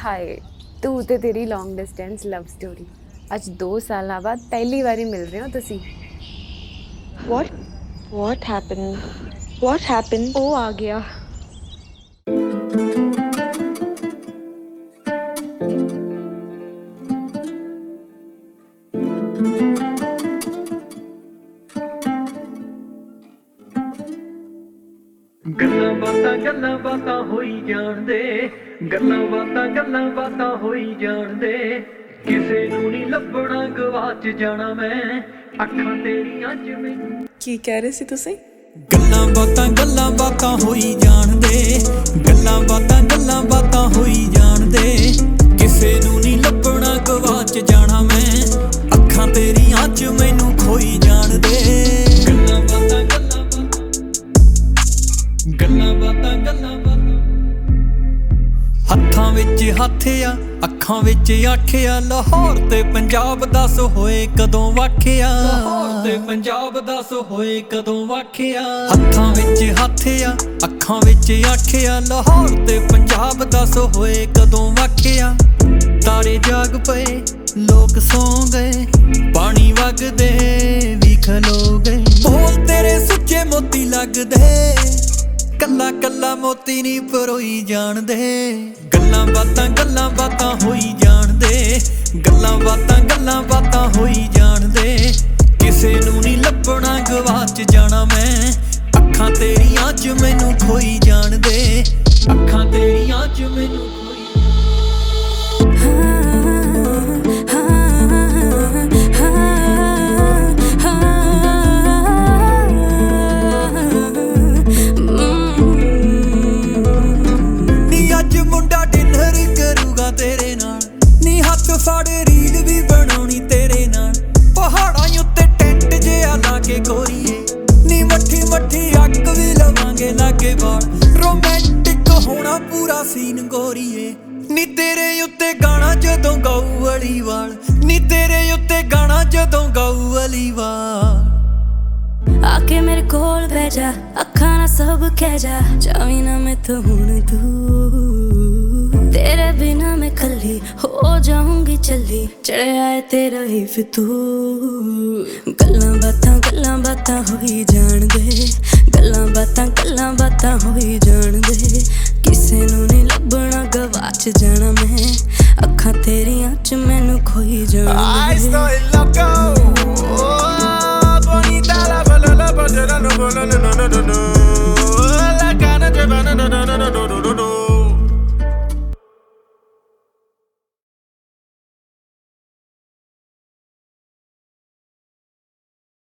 ਹਾਏ ਤੂੰ ਤੇ ਤੇਰੀ ਲੌਂਗ ਡਿਸਟੈਂਸ ਲਵ ਸਟੋਰੀ ਅੱਜ 2 ਸਾਲਾਂ ਬਾਅਦ ਪਹਿਲੀ ਵਾਰੀ ਮਿਲ ਰਹੇ ਹੋ ਤੁਸੀਂ। What happened? What happened? ਉਹ ਆ ਗਿਆ। ਗੱਲਾਂ ਬਾਤਾਂ ਹੋਈ ਜਾਣਦੇ, ਗੱਲਾਂ ਬਾਤਾਂ ਹੋਈ ਜਾਣਦੇ। ਕਿਸੇ ਨੂੰ ਨਹੀਂ ਲੱਭਣਾ ਗਵਾਚ ਜਾਣਾ ਮੈਂ, ਅੱਖਾਂ ਤੇਰੀਆਂ ਚ ਮੈਨੂੰ। ਕੀ ਕਹਿ ਰਹੇ ਸੀ ਤੁਸੀਂ? ਗੱਲਾਂ ਬਾਤਾਂ ਹੋਈ ਜਾਣਦੇ, ਗੱਲਾਂ ਬਾਤਾਂ ਹੋਈ ਜਾਣਦੇ। ਕਿਸੇ ਨੂੰ ਨਹੀਂ ਲੱਭਣਾ ਗਵਾਚ ਜਾਣਾ ਮੈਂ, ਅੱਖਾਂ ਤੇਰੀਆਂ ਚ ਮੈਨੂੰ ਖੋਈ ਜਾਣਦੇ। ਗੱਲਾਂ ਬਾਤਾਂ ਹੱਥਾਂ ਵਿੱਚ ਹੱਥ ਆ, ਅੱਖਾਂ ਵਿੱਚ ਅੱਖ ਆ। ਲਾਹੌਰ ਤੇ ਪੰਜਾਬ ਦੱਸ ਹੋਏ ਕਦੋਂ ਵਾਖਿਆ, ਲਾਹੌਰ ਤੇ ਪੰਜਾਬ ਦੱਸ ਹੋਏ ਕਦੋਂ ਵਾਖਿਆ। ਹੱਥਾਂ ਵਿੱਚ ਹੱਥ ਆ, ਅੱਖਾਂ ਵਿੱਚ ਅੱਖ ਆ। ਲਾਹੌਰ ਤੇ ਪੰਜਾਬ ਦੱਸ ਹੋਏ ਕਦੋਂ ਵਾਖਿਆ। ਤਾਰੇ ਜਾਗ ਪਏ, ਲੋਕ ਸੌਂ ਗਏ, ਪਾਣੀ ਵਗਦੇ ਵੀ ਖਲੋ ਗਏ। ਬੋਲ ਤੇਰੇ ਸੁੱਚੇ ਮੋਤੀ ਲੱਗਦੇ, ਕੱਲਾ ਕੱਲਾ ਮੋਤੀ ਨੀ ਪਰੋਈ ਜਾਣਦੇ। ਗੱਲਾਂ ਬਾਤਾਂ ਹੋਈ ਜਾਣਦੇ, ਗੱਲਾਂ ਬਾਤਾਂ ਹੋਈ ਜਾਣਦੇ। ਕਿਸੇ ਨੂੰ ਨੀ ਲੱਭਣਾ ਗਵਾਚ ਜਾਣਾ ਮੈਂ, ਅੱਖਾਂ ਤੇਰੀਆਂ ਚ ਮੈਨੂੰ ਖੋਈ ਜਾਣਦੇ। ਅੱਖਾਂ ਤੇਰੀਆਂ ਚ ਮੈਨੂੰ ਤੇਰੇ ਨਾਲ ਨੀ ਹੱਥ ਫੜ ਰੀਲ ਵੀ ਬਣਾਉਣੀ ਤੇਰੇ ਨਾਲ। ਪਹਾੜਾਂ ਉੱਤੇ ਟੈਂਟ ਜਿਹਾ ਲਾ ਕੇ ਗੋਰੀਏ, ਨੀ ਮੱਠੀ ਅੱਗ ਵੀ ਲਵਾਂਗੇ ਲਾਗੇ ਬਾੜ। ਰੋਮਾਂਟਿਕ ਹੋਣਾ ਪੂਰਾ ਸੀਨ ਗੋਰੀਏ, ਨੀ ਤੇਰੇ ਉੱਤੇ ਗਾਣਾ ਜਦੋਂ ਗਾਊ ਵਾਲੀ ਵਾਲ, ਨੀ ਤੇਰੇ ਉੱਤੇ ਗਾਣਾ ਜਦੋਂ ਗਾਊ ਵਾਲੀ ਵਾਲ। आके मेरे कोल बह जा, अखा ना सब कह जा, चावी ना मैं तो हुण तू। तेरे बिना मैं कली हो जाऊंगी चली, चढ़िया है तेरा ही फितूर। गल्लां बातां होई जान दे, गल्लां बातां होई जान दे। किसे नू नहीं लभना गवाच जाना मैं, अखा तेरियां च मैनू खोई जान।